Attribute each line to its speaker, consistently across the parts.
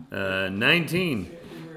Speaker 1: 19.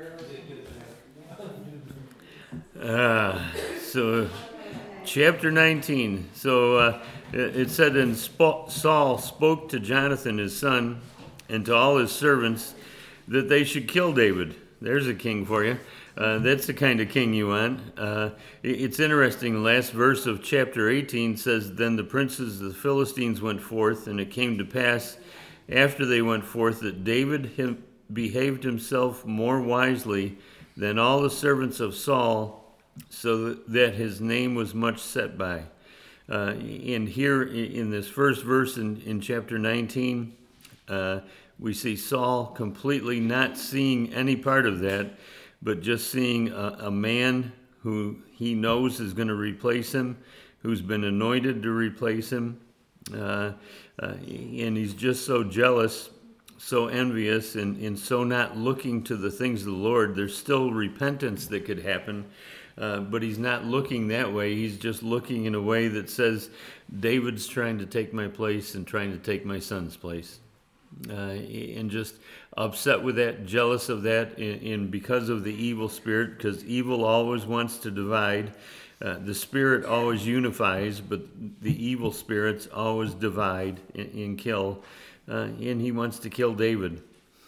Speaker 1: So, chapter 19. So it said, and Saul spoke to Jonathan his son and to all his servants that they should kill David. There's a king for you. That's the kind of king you want. It's interesting. The last verse of chapter 18 says, then the princes of the Philistines went forth, and it came to pass after they went forth that David behaved himself more wisely than all the servants of Saul, so that his name was much set by. And here in this first verse in chapter 19, we see Saul completely not seeing any part of that, but just seeing a man who he knows is going to replace him, who's been anointed to replace him. And he's just so jealous, so envious, and so not looking to the things of the Lord. There's still repentance that could happen, but he's not looking that way. He's just looking in a way that says, David's trying to take my place and trying to take my son's place. And just upset with that, jealous of that, and because of the evil spirit, because evil always wants to divide. The spirit always unifies, but the evil spirits always divide and kill. And he wants to kill David.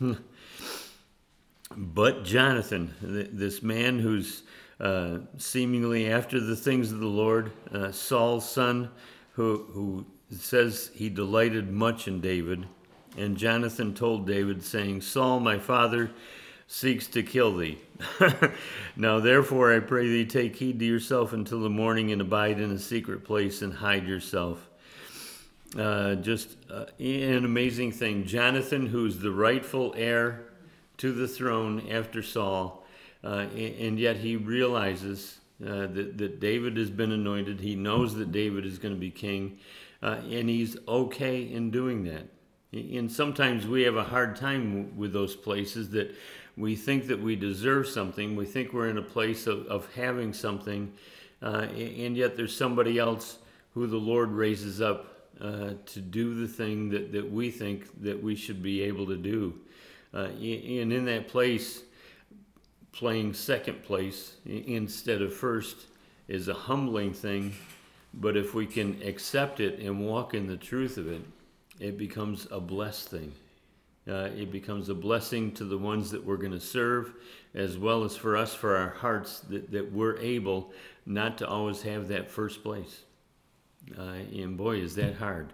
Speaker 1: But Jonathan, this man who's seemingly after the things of the Lord, Saul's son, who says he delighted much in David. And Jonathan told David, saying, Saul, my father, seeks to kill thee. Now therefore I pray thee, take heed to yourself until the morning, and abide in a secret place and hide yourself. Just an amazing thing. Jonathan, who's the rightful heir to the throne after Saul, and yet he realizes that David has been anointed. He knows that David is going to be king, and he's okay in doing that. And sometimes we have a hard time with those places that we think that we deserve something. We think we're in a place of having something, and yet there's somebody else who the Lord raises up to do the thing that we think that we should be able to do. And in that place, playing second place instead of first is a humbling thing, but if we can accept it and walk in the truth of it, it becomes a blessed thing. It becomes a blessing to the ones that we're going to serve, as well as for us, for our hearts, that we're able not to always have that first place. And boy, is that hard.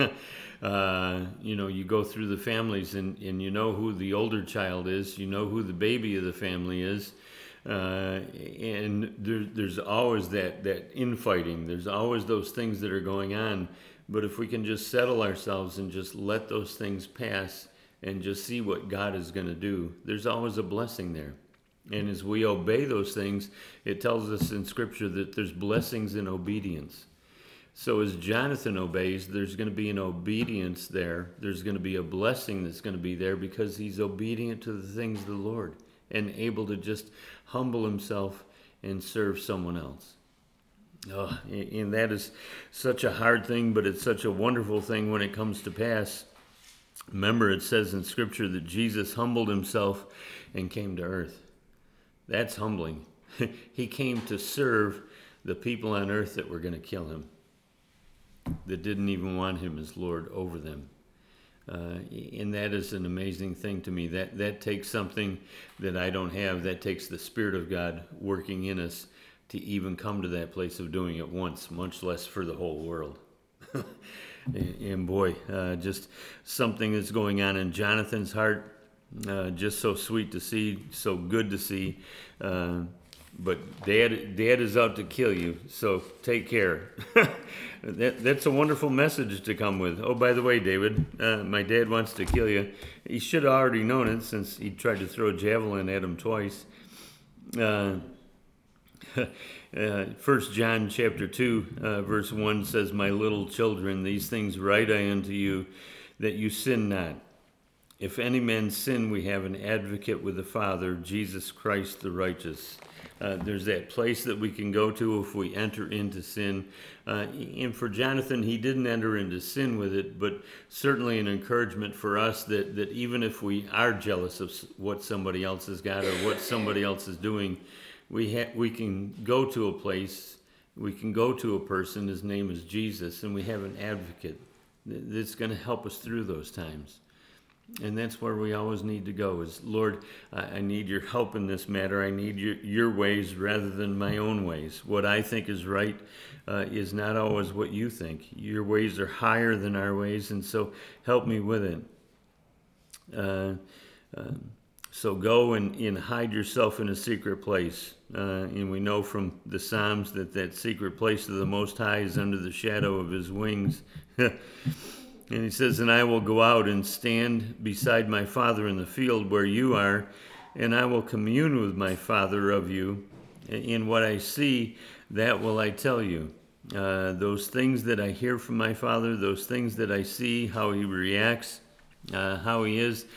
Speaker 1: You go through the families and you know who the older child is, you know who the baby of the family is, and there's always that infighting. There's always those things that are going on. But if we can just settle ourselves and just let those things pass and just see what God is going to do, there's always a blessing there. And as we obey those things, it tells us in Scripture that there's blessings in obedience. So as Jonathan obeys, there's going to be an obedience there. There's going to be a blessing that's going to be there because he's obedient to the things of the Lord and able to just humble himself and serve someone else. Oh, and that is such a hard thing, but it's such a wonderful thing when it comes to pass. Remember, it says in Scripture that Jesus humbled himself and came to earth. That's humbling. He came to serve the people on earth that were going to kill him, that didn't even want him as Lord over them. And that is an amazing thing to me. That takes something that I don't have. That takes the Spirit of God working in us to even come to that place of doing it once, much less for the whole world. And boy, just something that's going on in Jonathan's heart, just so sweet to see, so good to see. But Dad is out to kill you, so take care. That's a wonderful message to come with. Oh, by the way, David, my dad wants to kill you. He should have already known it since he tried to throw a javelin at him twice. 1 John chapter 2, verse 1 says, my little children, these things write I unto you, that you sin not. If any man sin, we have an advocate with the Father, Jesus Christ the righteous. There's that place that we can go to if we enter into sin. And for Jonathan, he didn't enter into sin with it, but certainly an encouragement for us that even if we are jealous of what somebody else has got or what somebody else is doing, we can go to a place, we can go to a person, his name is Jesus, and we have an advocate that's going to help us through those times. And that's where we always need to go is, Lord, I need your help in this matter. I need your ways rather than my own ways. What I think is right is not always what you think. Your ways are higher than our ways, and so help me with it. So go and hide yourself in a secret place. And we know from the Psalms that secret place of the Most High is under the shadow of his wings. And he says, and I will go out and stand beside my Father in the field where you are, and I will commune with my Father of you. In what I see, that will I tell you. Those things that I hear from my Father, those things that I see, how he reacts, how he is,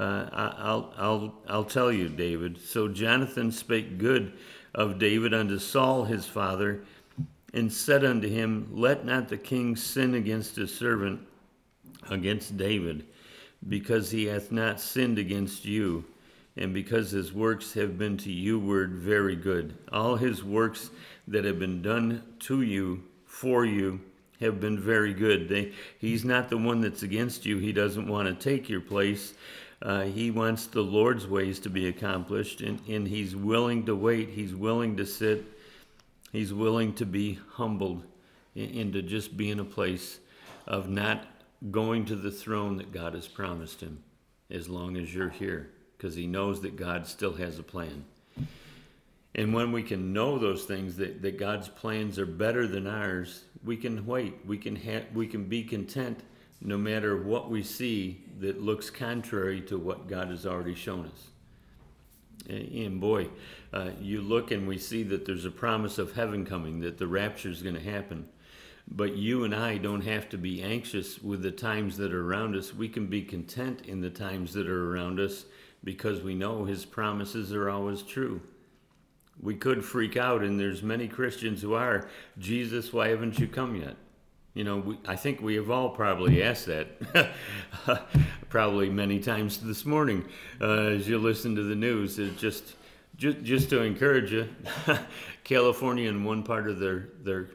Speaker 1: I'll tell you, David. So Jonathan spake good of David unto Saul his father, and said unto him, let not the king sin against his servant, against David, because he hath not sinned against you, and because his works have been to you word very good. All his works that have been done to you, for you, have been very good. He's not the one that's against you. He doesn't want to take your place. He wants the Lord's ways to be accomplished, and he's willing to wait. He's willing to sit. He's willing to be humbled and to just be in a place of not going to the throne that God has promised him as long as you're here, because he knows that God still has a plan. And when we can know those things, that God's plans are better than ours, we can wait. We can be content no matter what we see that looks contrary to what God has already shown us. And boy, you look and we see that there's a promise of heaven coming, that the rapture is going to happen. But you and I don't have to be anxious with the times that are around us. We can be content in the times that are around us because we know his promises are always true. We could freak out, and there's many Christians who are, Jesus, why haven't you come yet? You know, I think we have all probably asked that, probably many times this morning as you listen to the news. It's just to encourage you, California in one part of their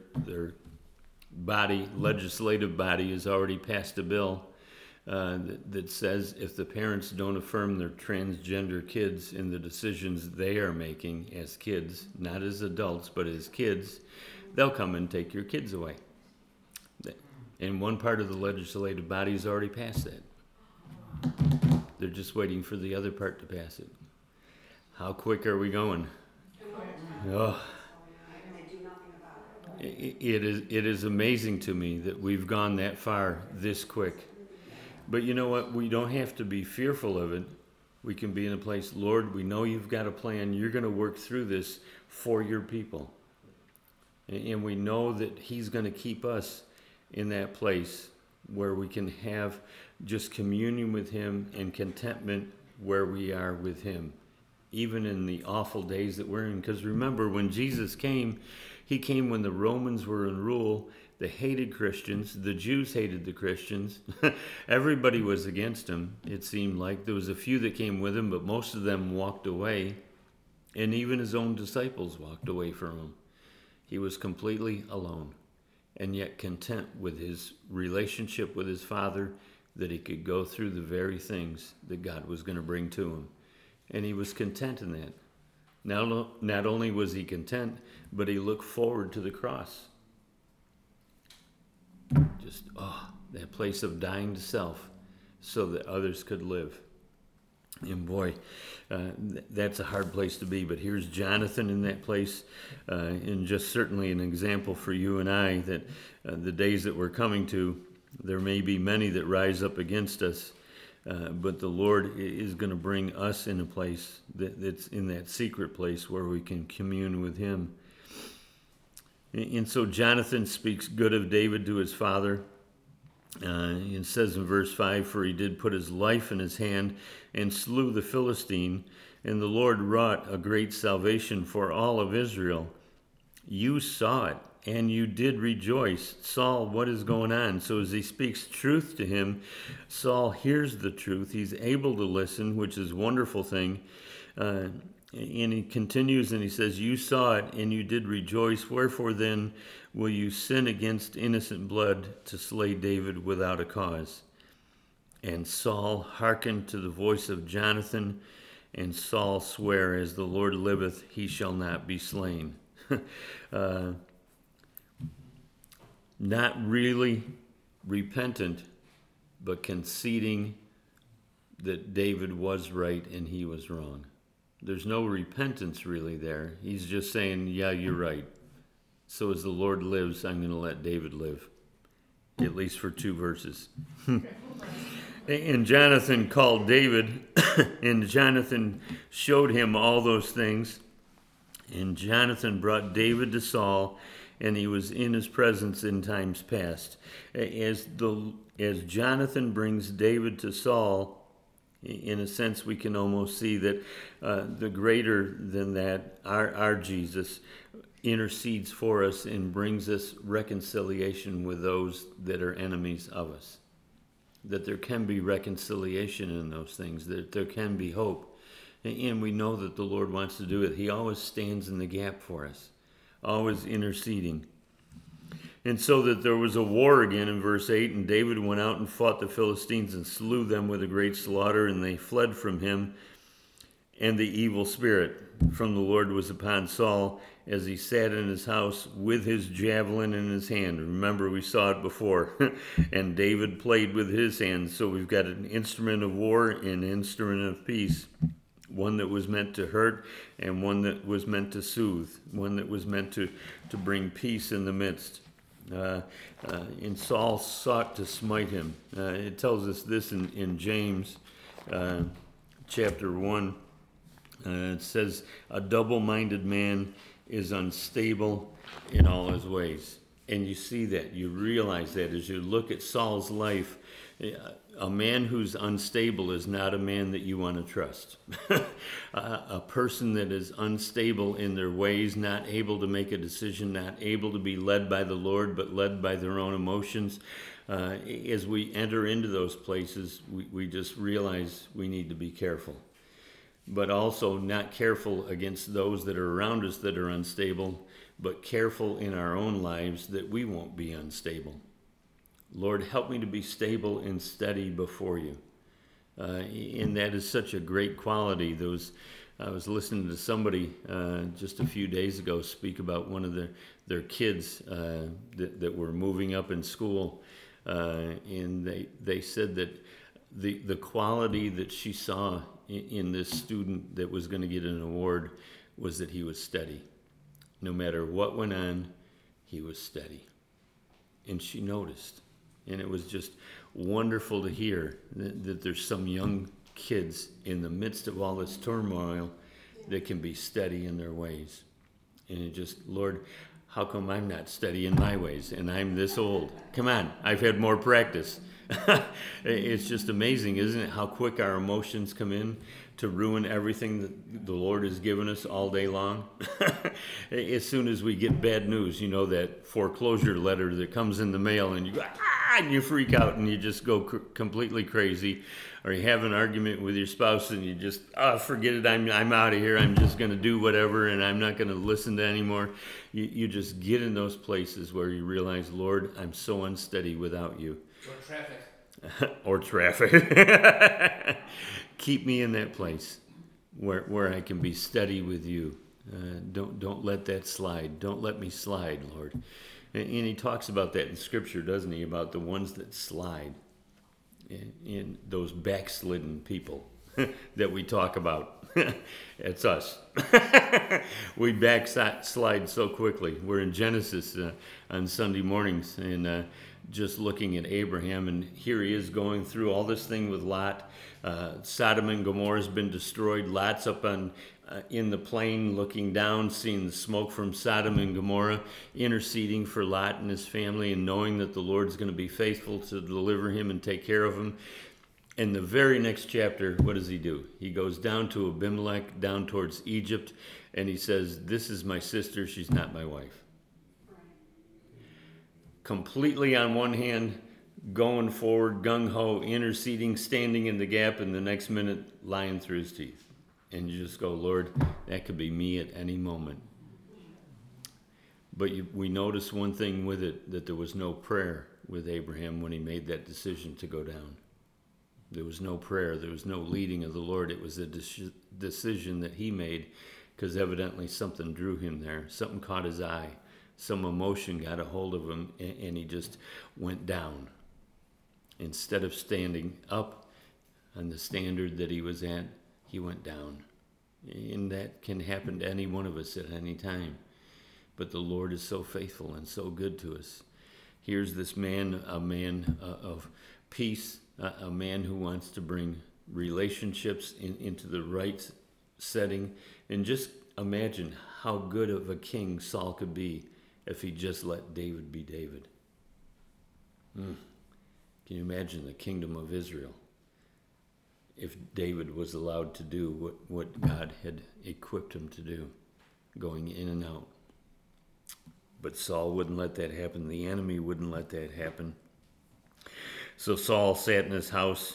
Speaker 1: legislative body has already passed a bill that says if the parents don't affirm their transgender kids in the decisions they are making as kids, not as adults, but as kids, they'll come and take your kids away. And one part of the legislative body has already passed that. They're just waiting for the other part to pass it. How quick are we going? Oh. It is amazing to me that we've gone that far this quick. But you know what? We don't have to be fearful of it. We can be in a place, Lord, we know you've got a plan. You're going to work through this for your people. And we know that he's going to keep us in that place where we can have just communion with him and contentment where we are with him, even in the awful days that we're in. Because remember, when Jesus came, he came when the Romans were in rule. They hated Christians. The Jews hated the Christians. Everybody was against him, it seemed like. There was a few that came with him, but most of them walked away. And even his own disciples walked away from him. He was completely alone, and yet content with his relationship with his Father, that he could go through the very things that God was going to bring to him. And he was content in that. Not only was he content, but he looked forward to the cross. Just, that place of dying to self so that others could live. And boy, that's a hard place to be. But here's Jonathan in that place, and just certainly an example for you and I that the days that we're coming to, there may be many that rise up against us, but the Lord is going to bring us in a place that's in that secret place where we can commune with him. And so Jonathan speaks good of David to his father. It says in verse 5, "For he did put his life in his hand and slew the Philistine, and the Lord wrought a great salvation for all of Israel. You saw it, and you did rejoice." Saul, what is going on? So as he speaks truth to him, Saul hears the truth. He's able to listen, which is a wonderful thing. And he continues and he says, "You saw it, and you did rejoice. Wherefore then will you sin against innocent blood to slay David without a cause?" And Saul hearkened to the voice of Jonathan, and Saul sware, "As the Lord liveth, he shall not be slain." Not really repentant, but conceding that David was right and he was wrong. There's no repentance really there. He's just saying, yeah, you're right. So as the Lord lives, I'm going to let David live. At least for 2 verses. And Jonathan called David, and Jonathan showed him all those things. And Jonathan brought David to Saul, and he was in his presence in times past. As Jonathan brings David to Saul, in a sense, we can almost see that the greater than that, our Jesus, intercedes for us and brings us reconciliation with those that are enemies of us. That there can be reconciliation in those things, that there can be hope. And we know that the Lord wants to do it. He always stands in the gap for us, always interceding. And so that there was a war again in verse 8, and David went out and fought the Philistines and slew them with a great slaughter, and they fled from him. And the evil spirit from the Lord was upon Saul as he sat in his house with his javelin in his hand. Remember, we saw it before. And David played with his hands. So we've got an instrument of war and an instrument of peace. One that was meant to hurt and one that was meant to soothe. One that was meant to bring peace in the midst. And Saul sought to smite him. It tells us this in James chapter 1. It says, "A double-minded man is unstable in all his ways." And you see that, you realize that as you look at Saul's life. A man who's unstable is not a man that you want to trust. A person that is unstable in their ways, not able to make a decision, not able to be led by the Lord, but led by their own emotions. As we enter into those places, we just realize we need to be careful. But also not careful against those that are around us that are unstable, but careful in our own lives that we won't be unstable. Lord, help me to be stable and steady before you. And that is such a great quality. I was listening to somebody just a few days ago speak about one of their kids that were moving up in school. And they said that the quality that she saw in this student that was going to get an award was that he was steady. No matter what went on, he was steady. And she noticed. And it was just wonderful to hear that there's some young kids in the midst of all this turmoil that can be steady in their ways. And it just, Lord, how come I'm not steady in my ways and I'm this old? Come on, I've had more practice. It's just amazing, isn't it, how quick our emotions come in to ruin everything that the Lord has given us all day long. As soon as we get bad news, that foreclosure letter that comes in the mail and you go, and you freak out and you just go completely crazy. Or you have an argument with your spouse and you just, forget it, I'm out of here, I'm just going to do whatever and I'm not going to listen to anymore. You just get in those places where you realize, Lord, I'm so unsteady without you. Or traffic. Keep me in that place where I can be steady with you. Don't let that slide. Don't let me slide, Lord. And he talks about that in Scripture, doesn't he? About the ones that slide. And those backslidden people that we talk about. It's us. We backslide so quickly. We're in Genesis on Sunday mornings, and just looking at Abraham, and here he is going through all this thing with Lot. Sodom and Gomorrah has been destroyed. Lot's up on in the plain looking down, seeing the smoke from Sodom and Gomorrah, interceding for Lot and his family, and knowing that the Lord's going to be faithful to deliver him and take care of him. In the very next chapter, what does he do? He goes down to Abimelech, down towards Egypt, and he says, "This is my sister, she's not my wife." Completely on one hand, going forward, gung-ho, interceding, standing in the gap, and the next minute, lying through his teeth. And you just go, Lord, that could be me at any moment. But we notice one thing with it, that there was no prayer with Abraham when he made that decision to go down. There was no prayer. There was no leading of the Lord. It was a decision that he made, because evidently something drew him there. Something caught his eye. Some emotion got a hold of him, and he just went down. Instead of standing up on the standard that he was at, he went down. And that can happen to any one of us at any time. But the Lord is so faithful and so good to us. Here's this man, a man of peace, a man who wants to bring relationships into the right setting. And just imagine how good of a king Saul could be if he just let David be David. Can you imagine the kingdom of Israel if David was allowed to do what God had equipped him to do, going in and out? But Saul wouldn't let that happen. The enemy wouldn't let that happen. So Saul sat in his house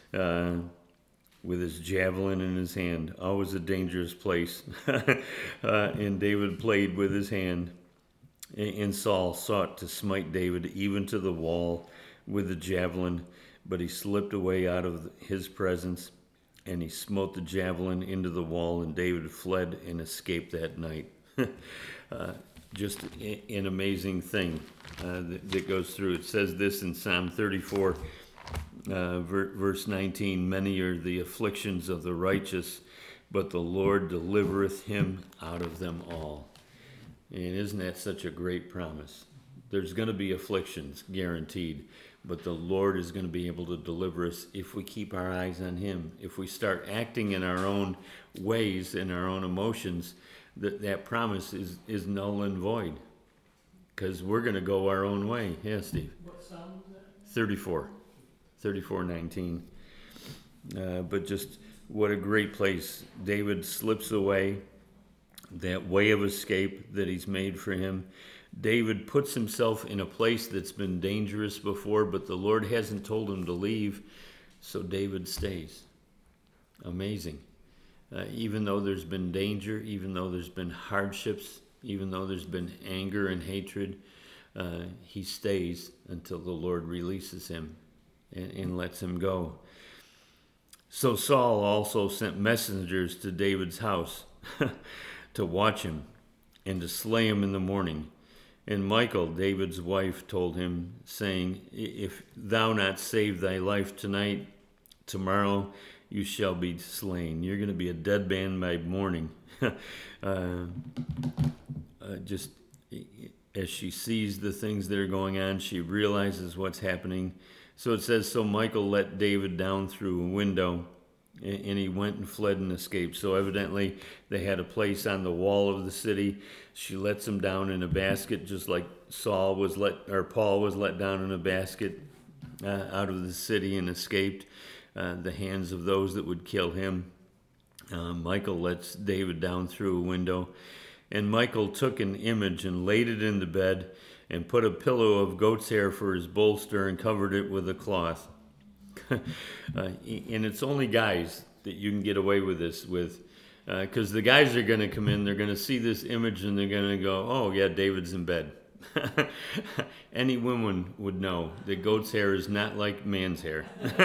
Speaker 1: with his javelin in his hand. Always a dangerous place. And David played with his hand. And Saul sought to smite David even to the wall with the javelin, but he slipped away out of his presence, and he smote the javelin into the wall, and David fled and escaped that night. Just an amazing thing that goes through. It says this in Psalm 34, verse 19, "Many are the afflictions of the righteous, but the Lord delivereth him out of them all." And isn't that such a great promise? There's going to be afflictions, guaranteed, but the Lord is going to be able to deliver us if we keep our eyes on him. If we start acting in our own ways, in our own emotions, that promise is null and void, because we're going to go our own way. Yeah, Steve?
Speaker 2: What psalm is that?
Speaker 1: 34:19. But just what a great place. David slips away, that way of escape that he's made for him. David puts himself in a place that's been dangerous before, but the Lord hasn't told him to leave, so David stays. Amazing. Even though there's been danger, even though there's been hardships, even though there's been anger and hatred, he stays until the Lord releases him and lets him go. So Saul also sent messengers to David's house to watch him and to slay him in the morning. And Michal, David's wife, told him, saying, "If thou not save thy life tonight, tomorrow you shall be slain." You're going to be a dead man by morning. Just as she sees the things that are going on, she realizes what's happening. So it says, so Michal let David down through a window, and he went and fled and escaped. So evidently they had a place on the wall of the city. She lets him down in a basket, just like Paul was let down in a basket out of the city and escaped the hands of those that would kill him. Michal lets David down through a window, and Michal took an image and laid it in the bed and put a pillow of goat's hair for his bolster and covered it with a cloth. And it's only guys that you can get away with this with, because the guys are going to come in, they're going to see this image, and they're going to go, oh yeah, David's in bed. Any woman would know that goat's hair is not like man's hair.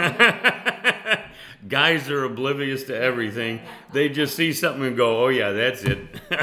Speaker 1: Guys are oblivious to everything. They just see something and go, oh yeah, that's it.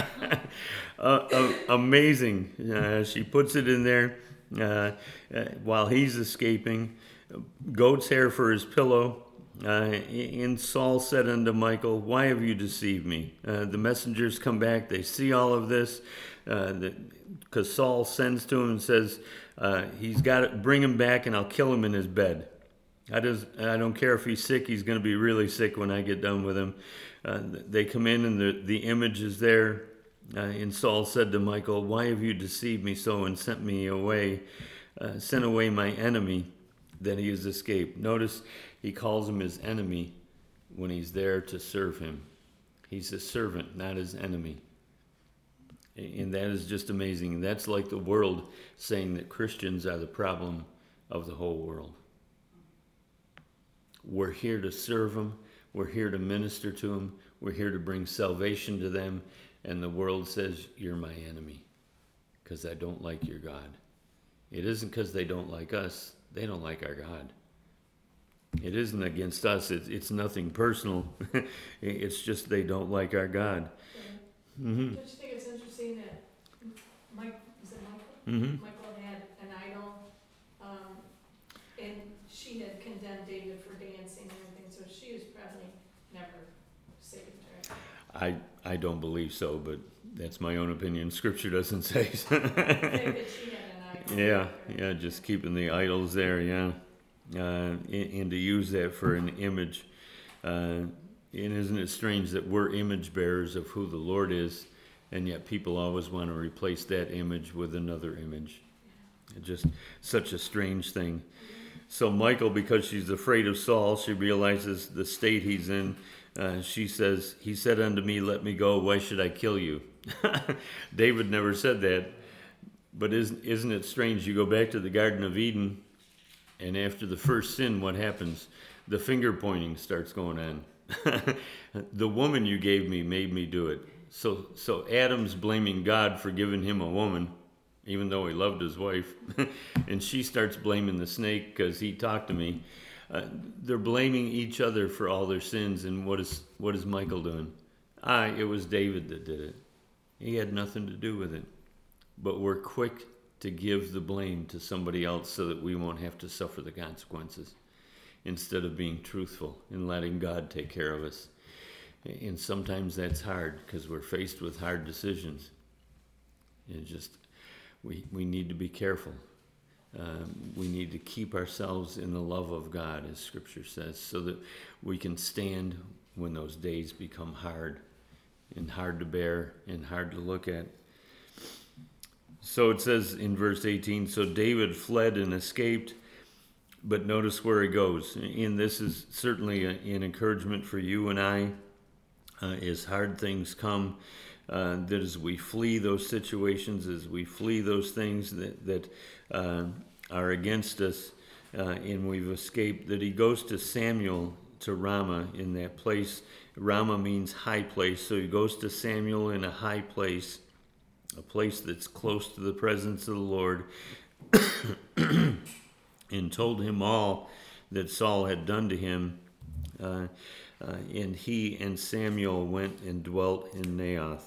Speaker 1: Amazing. She puts it in there while he's escaping. Goat's hair for his pillow. And Saul said unto Michal, why have you deceived me? The messengers come back. They see all of this. Because Saul sends to him and says, He's got to bring him back, and I'll kill him in his bed. I don't care if he's sick. He's going to be really sick when I get done with him. They come in, and the image is there. And Saul said to Michal, "Why have you deceived me so and sent away my enemy, that he has escaped?" Notice he calls him his enemy when he's there to serve him. He's a servant, not his enemy. And that is just amazing. That's like the world saying that Christians are the problem of the whole world. We're here to serve them. We're here to minister to them. We're here to bring salvation to them. And the world says, "You're my enemy because I don't like your God." It isn't because they don't like us. They don't like our God. It isn't against us. It's nothing personal. It's just they don't like our God.
Speaker 2: Mm-hmm. Don't you think it's interesting that Michal had an idol, and she had condemned David for dancing and everything, so she was probably never saved, right?
Speaker 1: I don't believe so, but that's my own opinion. Scripture doesn't say so.
Speaker 2: I think that she had an idol.
Speaker 1: Yeah, just keeping the idols there, yeah. And to use that for an image. And isn't it strange that we're image bearers of who the Lord is, and yet people always want to replace that image with another image? Just such a strange thing. So Michal, because she's afraid of Saul, she realizes the state he's in. She says, "He said unto me, 'Let me go. Why should I kill you?'" David never said that. But isn't it strange? You go back to the Garden of Eden, and after the first sin, what happens? The finger pointing starts going on. "The woman you gave me made me do it." So Adam's blaming God for giving him a woman, even though he loved his wife. And she starts blaming the snake because he talked to me. They're blaming each other for all their sins. And what is Michal doing? It was David that did it. He had nothing to do with it. But we're quick to give the blame to somebody else so that we won't have to suffer the consequences, instead of being truthful and letting God take care of us. And sometimes that's hard because we're faced with hard decisions. And we need to be careful. We need to keep ourselves in the love of God, as Scripture says, so that we can stand when those days become hard and hard to bear and hard to look at. So it says in verse 18, so David fled and escaped, but notice where he goes. And this is certainly an encouragement for you and I, as hard things come, that as we flee those situations, as we flee those things that are against us, and we've escaped, that he goes to Samuel, to Ramah, in that place. Ramah means high place, so he goes to Samuel in a high place, a place that's close to the presence of the Lord, and told him all that Saul had done to him. And he and Samuel went and dwelt in Naioth.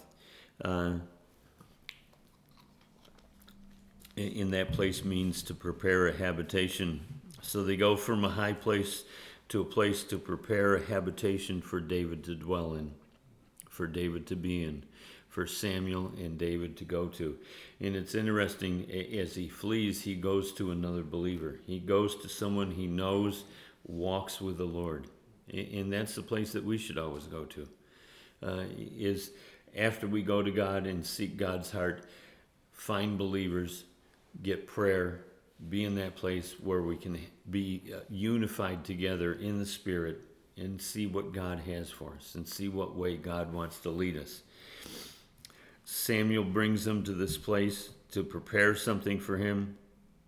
Speaker 1: In that place means to prepare a habitation. So they go from a high place to a place to prepare a habitation for David to dwell in, for David to be in, for Samuel and David to go to. And it's interesting, as he flees, he goes to another believer. He goes to someone he knows walks with the Lord. And that's the place that we should always go to, is after we go to God and seek God's heart, find believers, get prayer, be in that place where we can be unified together in the Spirit and see what God has for us and see what way God wants to lead us. Samuel brings them to this place to prepare something for him.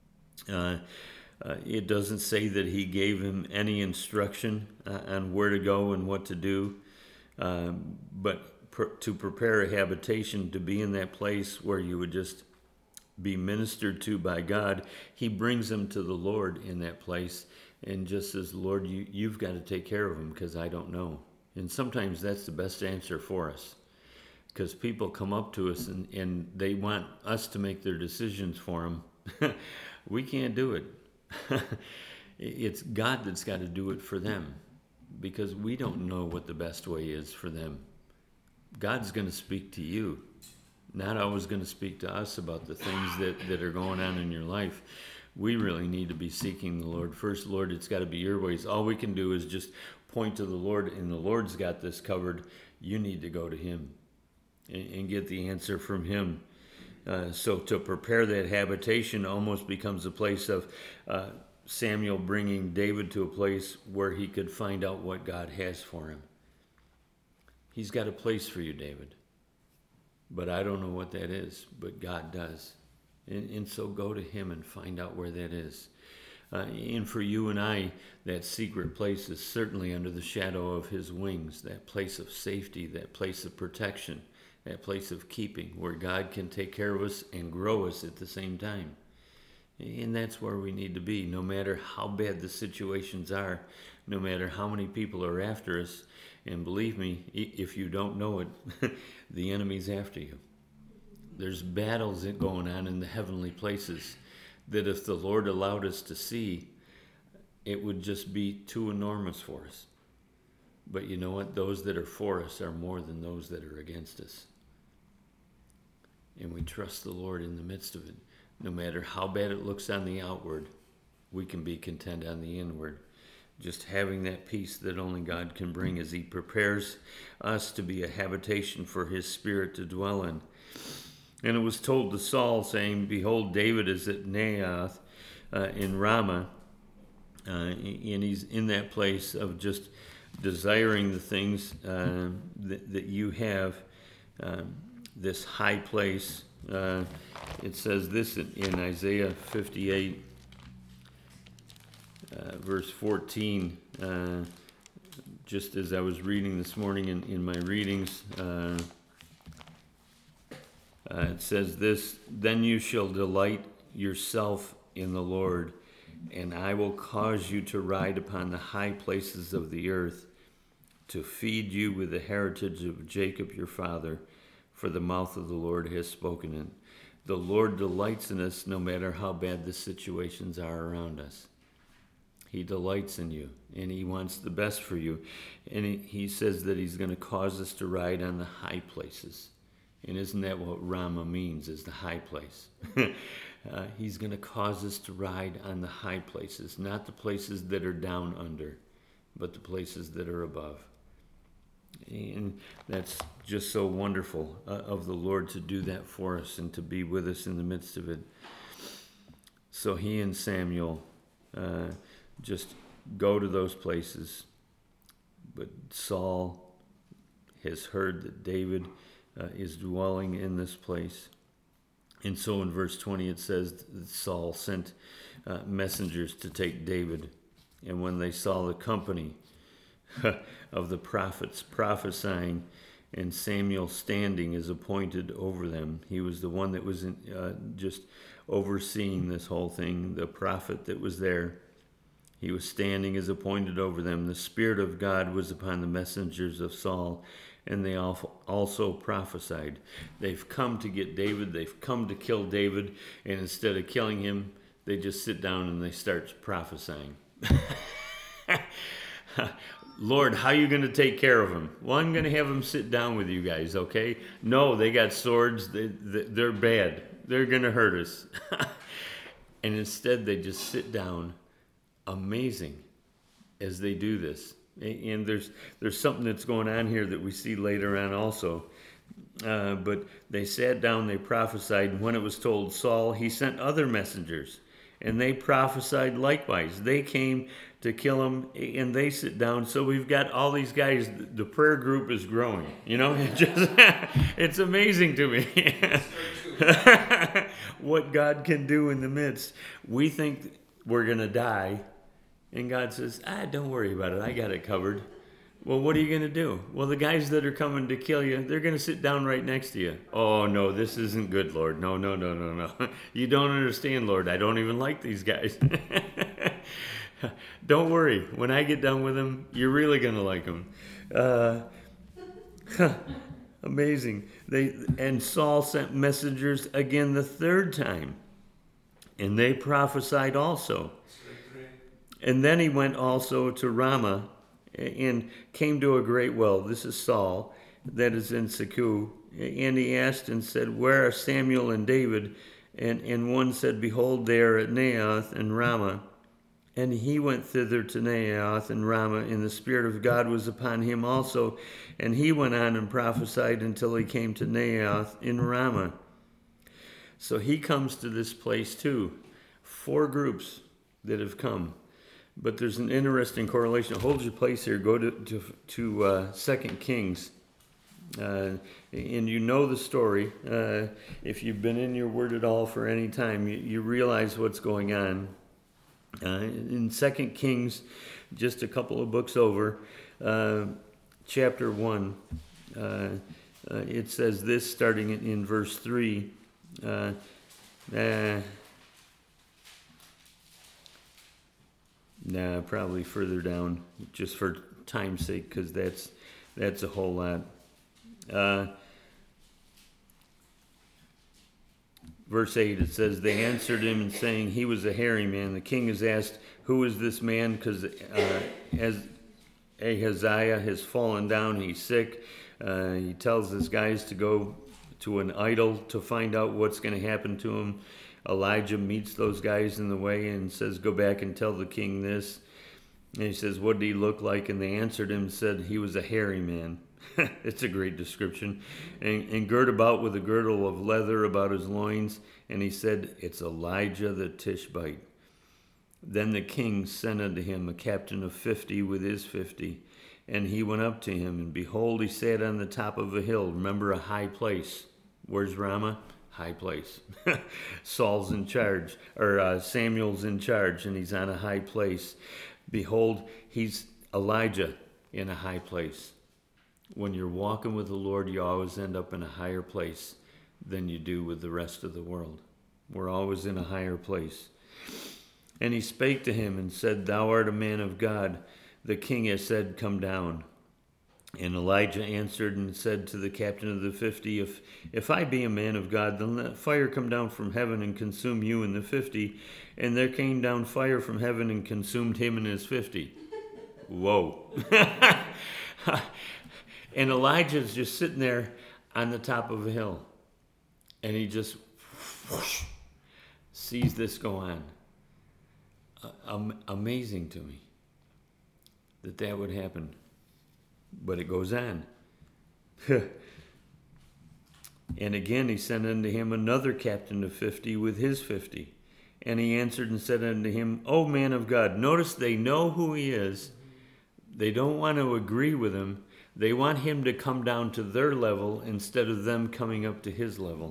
Speaker 1: It doesn't say that he gave him any instruction on where to go and what to do, but to prepare a habitation, to be in that place where you would just be ministered to by God. He brings them to the Lord in that place and just says, Lord, you've got to take care of them because I don't know. And sometimes that's the best answer for us, because people come up to us and they want us to make their decisions for them. We can't do it. It's God that's got to do it for them, because we don't know what the best way is for them. God's going to speak to you. not always going to speak to us about the things that are going on in your life. We really need to be seeking the Lord first. Lord, it's got to be your ways. All we can do is just point to the Lord, and the Lord's got this covered. You need to go to him and get the answer from him. So to prepare that habitation almost becomes a place of Samuel bringing David to a place where he could find out what God has for him. He's got a place for you, David. But I don't know what that is, but God does. And so go to him and find out where that is. And for you and I, that secret place is certainly under the shadow of his wings, that place of safety, that place of protection, that place of keeping, where God can take care of us and grow us at the same time. And that's where we need to be, no matter how bad the situations are, no matter how many people are after us. And believe me, if you don't know it, the enemy's after you. There's battles going on in the heavenly places that if the Lord allowed us to see, it would just be too enormous for us. But you know what? Those that are for us are more than those that are against us. And we trust the Lord in the midst of it. No matter how bad it looks on the outward, we can be content on the inward. Just having that peace that only God can bring as he prepares us to be a habitation for his Spirit to dwell in. And it was told to Saul, saying, behold, David is at Naioth in Ramah, and he's in that place of just desiring the things that you have, this high place. It says this in Isaiah 58, verse 14, just as I was reading this morning in my readings, it says this, then you shall delight yourself in the Lord, and I will cause you to ride upon the high places of the earth, to feed you with the heritage of Jacob your father, for the mouth of the Lord has spoken it. The Lord delights in us no matter how bad the situations are around us. He delights in you, and he wants the best for you. And he says that he's going to cause us to ride on the high places. And isn't that what Ramah means, is the high place? He's going to cause us to ride on the high places, not the places that are down under, but the places that are above. And that's just so wonderful of the Lord to do that for us and to be with us in the midst of it. So he and Samuel just go to those places. But Saul has heard that David is dwelling in this place. And so in verse 20 it says that Saul sent messengers to take David. And when they saw the company of the prophets prophesying and Samuel standing as appointed over them, he was the one that was just overseeing this whole thing, the prophet that was there. He was standing as appointed over them. The Spirit of God was upon the messengers of Saul, and they also prophesied. They've come to get David. They've come to kill David. And instead of killing him, they just sit down and they start prophesying. Lord, how are you going to take care of him? Well, I'm going to have him sit down with you guys, okay? No, they got swords. They're bad. They're going to hurt us. And instead, they just sit down. Amazing as they do this. And there's something that's going on here that we see later on also. But they sat down, they prophesied, and when it was told Saul, he sent other messengers, and they prophesied likewise. They came to kill him, and they sit down. So we've got all these guys. The prayer group is growing. You know, it's amazing to me what God can do in the midst. We think we're going to die. And God says, don't worry about it. I got it covered. Well, what are you going to do? Well, the guys that are coming to kill you, they're going to sit down right next to you. Oh, no, this isn't good, Lord. No. You don't understand, Lord. I don't even like these guys. Don't worry. When I get done with them, you're really going to like them. Amazing. And Saul sent messengers again the third time. And they prophesied also. And then he went also to Ramah, and came to a great well. This is Saul, that is in Seku. And he asked and said, Where are Samuel and David? And one said, Behold, they are at Naioth and Ramah. And he went thither to Naioth and Ramah, and the Spirit of God was upon him also. And he went on and prophesied until he came to Naioth in Ramah. So he comes to this place too. 4 groups that have come. But there's an interesting correlation. Hold your place here. Go to 2 Kings. And you know the story. If you've been in your word at all for any time, you realize what's going on. In 2 Kings, just a couple of books over, chapter 1, it says this, starting in verse 3. Probably further down, just for time's sake, because that's a whole lot. Verse 8, it says, They answered him, saying, He was a hairy man. The king has asked, Who is this man? Because as Ahaziah has fallen down, he's sick. He tells his guys to go to an idol to find out what's going to happen to him. Elijah meets those guys in the way and says, Go back and tell the king this. And he says, What did he look like? And they answered him and said, He was a hairy man. It's a great description. And girt about with a girdle of leather about his loins. And he said, It's Elijah the Tishbite. Then the king sent unto him a captain of 50 with his 50. And he went up to him, and behold, he sat on the top of a hill. Remember, a high place. Where's Ramah? High place. Saul's in charge, or Samuel's in charge, and he's on a high place. Behold, he's Elijah in a high place. When you're walking with the Lord, you always end up in a higher place than you do with the rest of the world. We're always in a higher place. And he spake to him and said, Thou art a man of God. The king has said, Come down. And Elijah answered and said to the captain of the 50, If I be a man of God, then let fire come down from heaven and consume you and the 50. And there came down fire from heaven and consumed him and his 50. Whoa. And Elijah's just sitting there on the top of a hill. And he just whoosh, sees this go on. Amazing to me that would happen. But it goes on. And again he sent unto him another captain of 50 with his 50. And he answered and said unto him, O man of God. Notice they know who he is. They don't want to agree with him. They want him to come down to their level instead of them coming up to his level.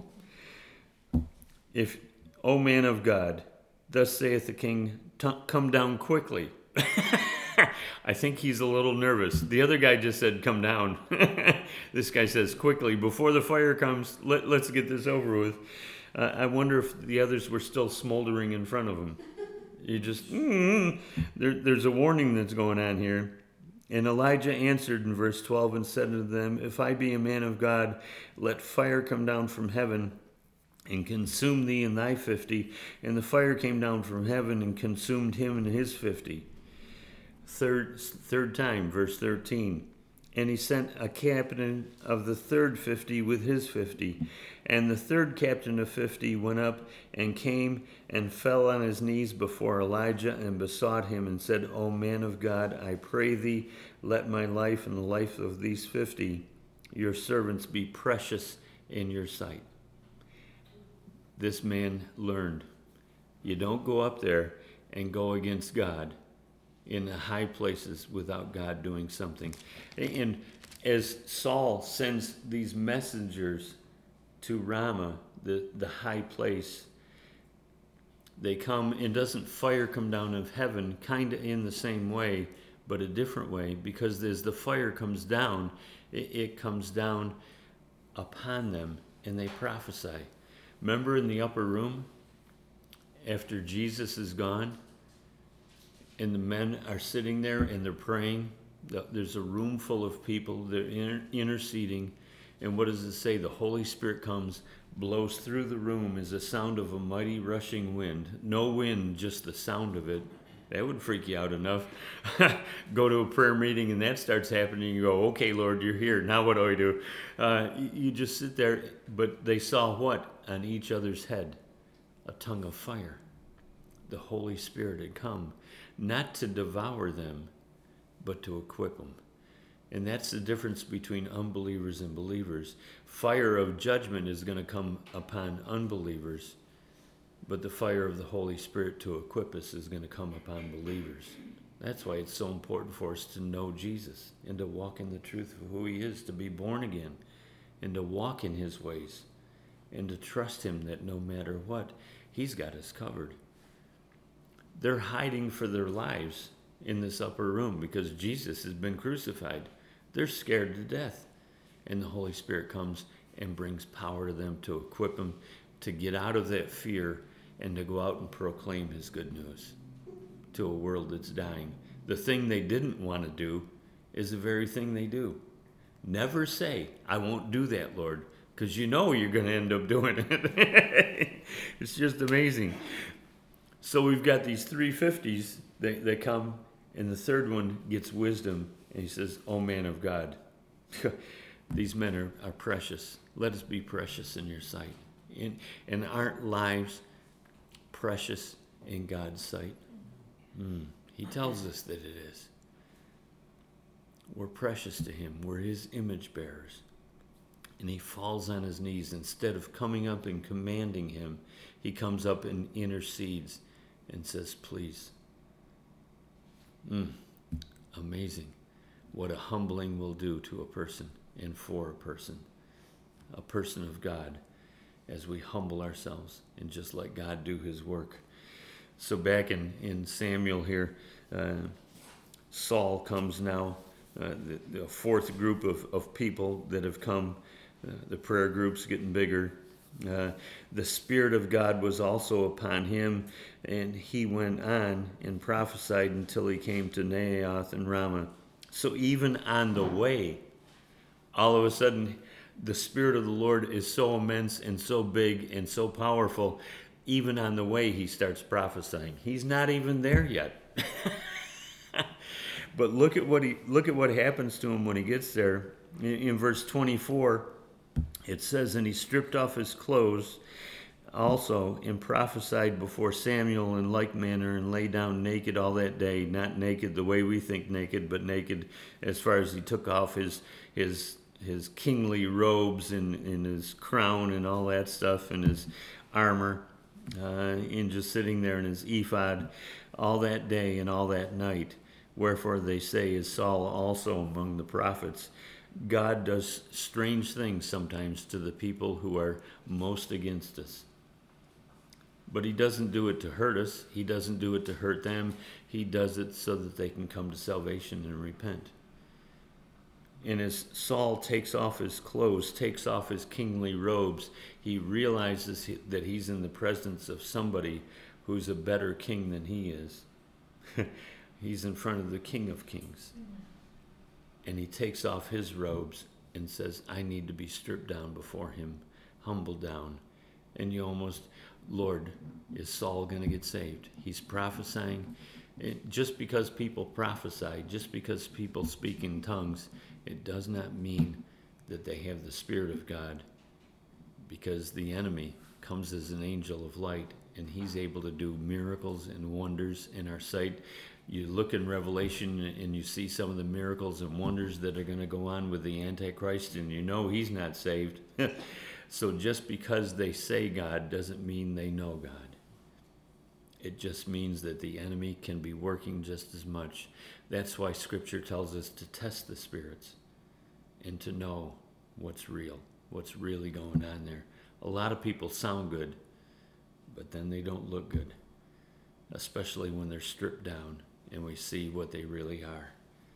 Speaker 1: O man of God, thus saith the king, come down quickly. I think he's a little nervous. The other guy just said, come down. This guy says, quickly, before the fire comes, let's get this over with. I wonder if the others were still smoldering in front of him. You just, there's a warning that's going on here. And Elijah answered in verse 12 and said unto them, If I be a man of God, let fire come down from heaven and consume thee and thy 50. And the fire came down from heaven and consumed him and his 50. Third time, verse 13. And he sent a captain of the third 50 with his 50. And the third captain of 50 went up and came and fell on his knees before Elijah and besought him and said, O man of God, I pray thee, let my life and the life of these 50, your servants, be precious in your sight. This man learned. You don't go up there and go against God in the high places without God doing something. And as Saul sends these messengers to Ramah, the high place, they come, and doesn't fire come down of heaven kind of in the same way, but a different way, because as the fire comes down, it comes down upon them, and they prophesy. Remember in the upper room, after Jesus is gone, and the men are sitting there and they're praying. There's a room full of people. They're interceding. And what does it say? The Holy Spirit comes, blows through the room as the sound of a mighty rushing wind. No wind, just the sound of it. That would freak you out enough. Go to a prayer meeting and that starts happening. You go, okay, Lord, you're here. Now what do I do? You just sit there. But they saw what? On each other's head? A tongue of fire. The Holy Spirit had come, not to devour them, but to equip them. And that's the difference between unbelievers and believers. Fire of judgment is going to come upon unbelievers, but the fire of the Holy Spirit to equip us is going to come upon believers. That's why it's so important for us to know Jesus and to walk in the truth of who he is, to be born again and to walk in his ways and to trust him that no matter what, he's got us covered. They're hiding for their lives in this upper room because Jesus has been crucified. They're scared to death. And the Holy Spirit comes and brings power to them to equip them to get out of that fear and to go out and proclaim his good news to a world that's dying. The thing they didn't want to do is the very thing they do. Never say, I won't do that, Lord, because you know you're going to end up doing it. It's just amazing. So we've got these 350s that come, and the third one gets wisdom, and he says, oh man of God, these men are precious. Let us be precious in your sight. And aren't lives precious in God's sight? He tells us that it is. We're precious to him. We're his image bearers. And he falls on his knees. Instead of coming up and commanding him, he comes up and intercedes and says, please. Amazing what a humbling will do to a person and for a person of God, as we humble ourselves and just let God do his work. So back in Samuel here, Saul comes now, the fourth group of people that have come. The prayer group's getting bigger. The Spirit of God was also upon him, and he went on and prophesied until he came to Naioth and Ramah. So even on the way, all of a sudden, the Spirit of the Lord is so immense and so big and so powerful. Even on the way, he starts prophesying. He's not even there yet. But look at what happens to him when he gets there. In verse 24, it says, and he stripped off his clothes also and prophesied before Samuel in like manner, and lay down naked all that day. Not naked the way we think naked, but naked as far as he took off his kingly robes and his crown and all that stuff and his armor, and just sitting there in his ephod all that day and all that night. Wherefore they say, is Saul also among the prophets? God does strange things sometimes to the people who are most against us. But he doesn't do it to hurt us. He doesn't do it to hurt them. He does it so that they can come to salvation and repent. And as Saul takes off his clothes, takes off his kingly robes, he realizes that he's in the presence of somebody who's a better king than he is. He's in front of the King of Kings. And he takes off his robes and says, I need to be stripped down before him, humbled down. And you almost, Lord, is Saul going to get saved? He's prophesying. Just because people prophesy, just because people speak in tongues, it does not mean that they have the Spirit of God, because the enemy comes as an angel of light, and he's able to do miracles and wonders in our sight. You look in Revelation and you see some of the miracles and wonders that are going to go on with the Antichrist, and you know he's not saved. So just because they say God doesn't mean they know God. It just means that the enemy can be working just as much. That's why Scripture tells us to test the spirits and to know what's real, what's really going on there. A lot of people sound good, but then they don't look good, especially when they're stripped down and we see what they really are.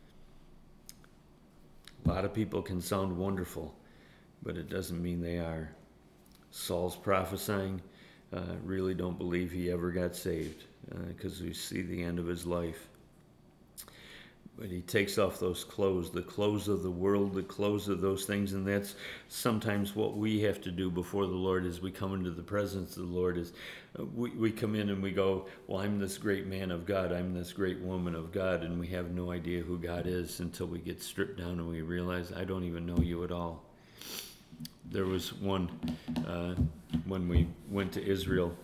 Speaker 1: A lot of people can sound wonderful, but it doesn't mean they are. Saul's prophesying. Really don't believe he ever got saved, because we see the end of his life. But he takes off those clothes, the clothes of the world, the clothes of those things, and that's sometimes what we have to do before the Lord as we come into the presence of the Lord is we come in and we go, well, I'm this great man of God, I'm this great woman of God, and we have no idea who God is until we get stripped down and we realize, I don't even know you at all. There was one, when we went to Israel,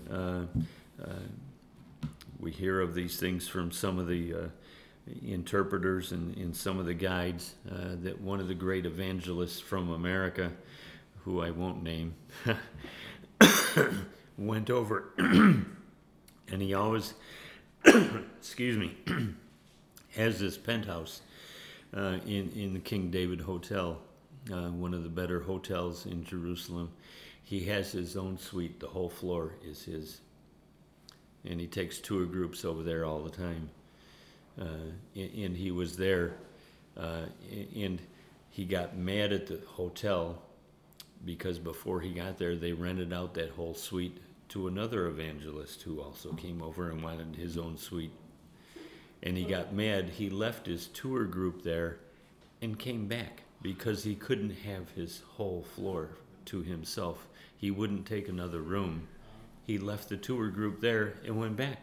Speaker 1: we hear of these things from some of the interpreters and some of the guides, that one of the great evangelists from America, who I won't name, went over and he always excuse me has this penthouse in the King David Hotel, one of the better hotels in Jerusalem. He has his own suite. The whole floor is his, and he takes tour groups over there all the time. And he was there, and he got mad at the hotel because before he got there, they rented out that whole suite to another evangelist who also came over and wanted his own suite. And he got mad. He left his tour group there and came back because he couldn't have his whole floor to himself. He wouldn't take another room. He left the tour group there and went back.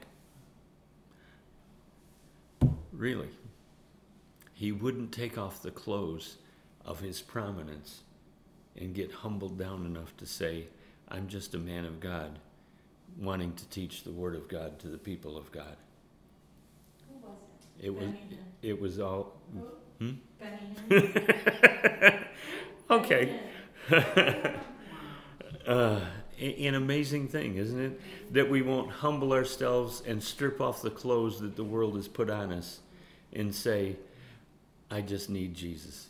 Speaker 1: Really. He wouldn't take off the clothes of his prominence and get humbled down enough to say, I'm just a man of God, wanting to teach the Word of God to the people of God.
Speaker 2: Who was it?
Speaker 1: It was all...
Speaker 2: Benny.
Speaker 1: Okay. An amazing thing, isn't it? That we won't humble ourselves and strip off the clothes that the world has put on us and say, I just need Jesus.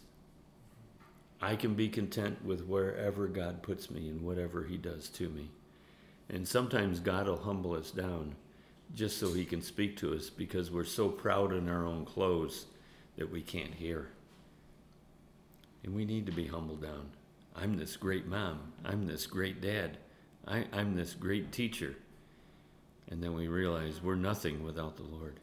Speaker 1: I can be content with wherever God puts me and whatever he does to me. And sometimes God will humble us down just so he can speak to us because we're so proud in our own clothes that we can't hear. And we need to be humbled down. I'm this great mom. I'm this great dad. I'm this great teacher. And then we realize we're nothing without the Lord.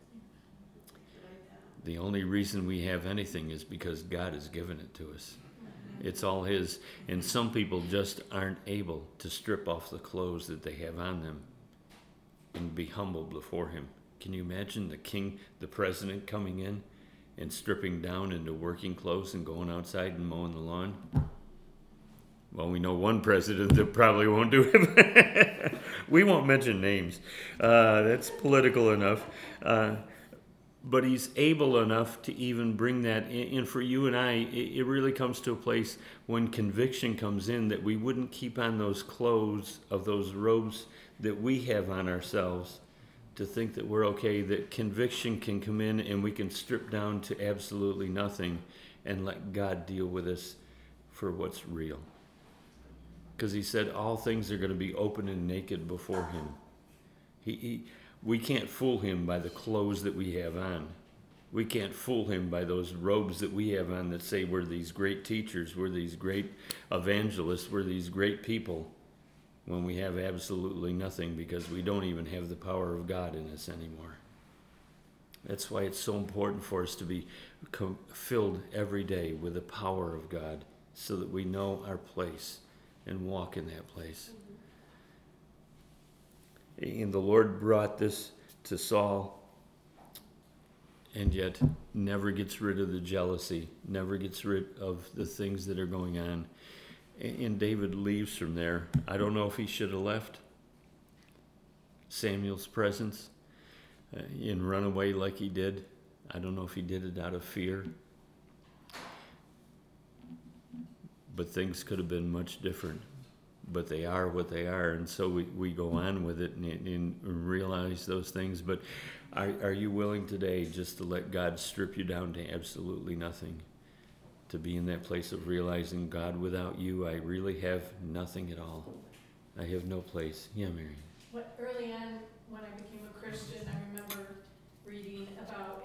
Speaker 1: The only reason we have anything is because God has given it to us. It's all his. And some people just aren't able to strip off the clothes that they have on them and be humble before him. Can you imagine the king, the president coming in and stripping down into working clothes and going outside and mowing the lawn? Well, we know one president that probably won't do it. We won't mention names. That's political enough. But he's able enough to even bring that in. And for you and I, it really comes to a place when conviction comes in that we wouldn't keep on those clothes of those robes that we have on ourselves to think that we're okay, that conviction can come in and we can strip down to absolutely nothing and let God deal with us for what's real. Because he said all things are going to be open and naked before him. We can't fool him by the clothes that we have on. We can't fool him by those robes that we have on that say we're these great teachers, we're these great evangelists, we're these great people, when we have absolutely nothing because we don't even have the power of God in us anymore. That's why it's so important for us to be filled every day with the power of God so that we know our place and walk in that place. And the Lord brought this to Saul, and yet never gets rid of the jealousy, never gets rid of the things that are going on. And David leaves from there. I don't know if he should have left Samuel's presence and run away like he did. I don't know if he did it out of fear. But things could have been much different. But they are what they are, and so we go on with it and realize those things. But are you willing today just to let God strip you down to absolutely nothing? To be in that place of realizing, God, without you, I really have nothing at all. I have no place. Yeah, Mary.
Speaker 2: Early on, when I became a Christian, I remember reading about,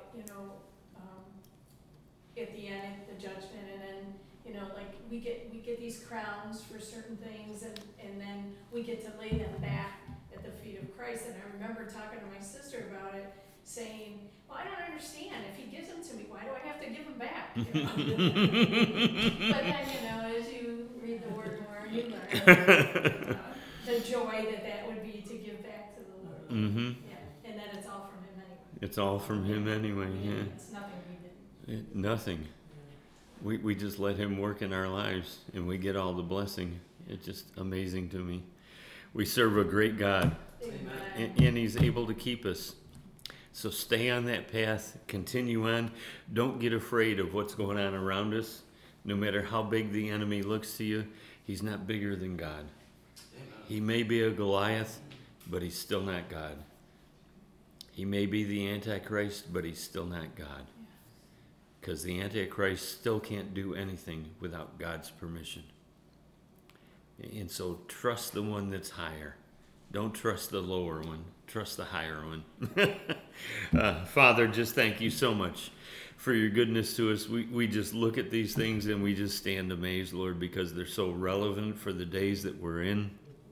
Speaker 2: at the end, the judgment, and then, like we get these crowns for certain things, and then we get to lay them back at the feet of Christ. And I remember talking to my sister about it, saying, well, I don't understand. If he gives them to me, why do I have to give them back? You know? But then, you know, as you read the word more, you learn the joy that would be to give back to the Lord.
Speaker 1: Mm-hmm.
Speaker 2: Yeah, and that it's all from him anyway.
Speaker 1: It's all from him anyway, yeah.
Speaker 2: It's nothing we did.
Speaker 1: Nothing. We just let him work in our lives, and we get all the blessing. It's just amazing to me. We serve a great God, and he's able to keep us. So stay on that path, continue on. Don't get afraid of what's going on around us. No matter how big the enemy looks to you, he's not bigger than God. He may be a Goliath, but he's still not God. He may be the Antichrist, but he's still not God. Because the Antichrist still can't do anything without God's permission. And so trust the one that's higher. Don't trust the lower one. Trust the higher one. Father, just thank you so much for your goodness to us. We just look at these things and we just stand amazed, Lord, because they're so relevant for the days that we're in.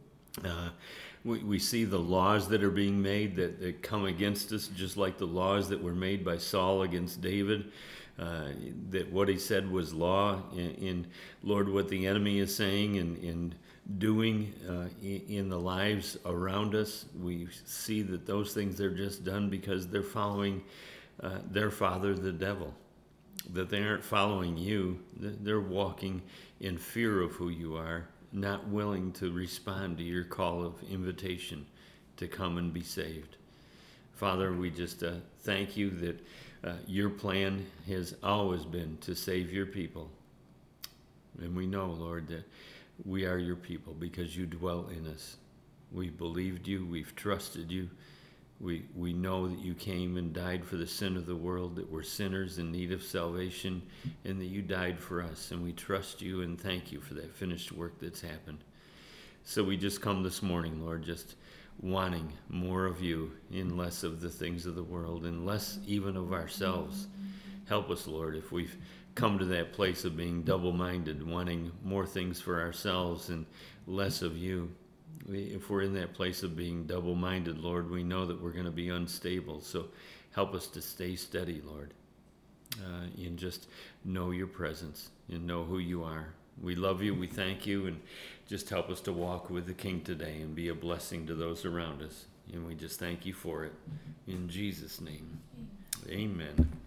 Speaker 1: We see the laws that are being made that come against us, just like the laws that were made by Saul against David. That what he said was law, in Lord, what the enemy is saying and doing in the lives around us, we see that those things are just done because they're following their father, the devil. That they aren't following you, they're walking in fear of who you are, not willing to respond to your call of invitation to come and be saved. Father, we just thank you that your plan has always been to save your people. And we know, Lord, that we are your people because you dwell in us. We've believed you. We've trusted you. We know that you came and died for the sin of the world, that we're sinners in need of salvation, and that you died for us. And we trust you and thank you for that finished work that's happened. So we just come this morning, Lord, just wanting more of you and less of the things of the world and less even of ourselves. Help us, Lord, if we've come to that place of being double-minded, wanting more things for ourselves and less of you. If we're in that place of being double-minded, Lord, we know that we're going to be unstable. So help us to stay steady, Lord, and just know your presence and know who you are. We love you, we thank you, and just help us to walk with the King today and be a blessing to those around us. And we just thank you for it. In Jesus' name, amen.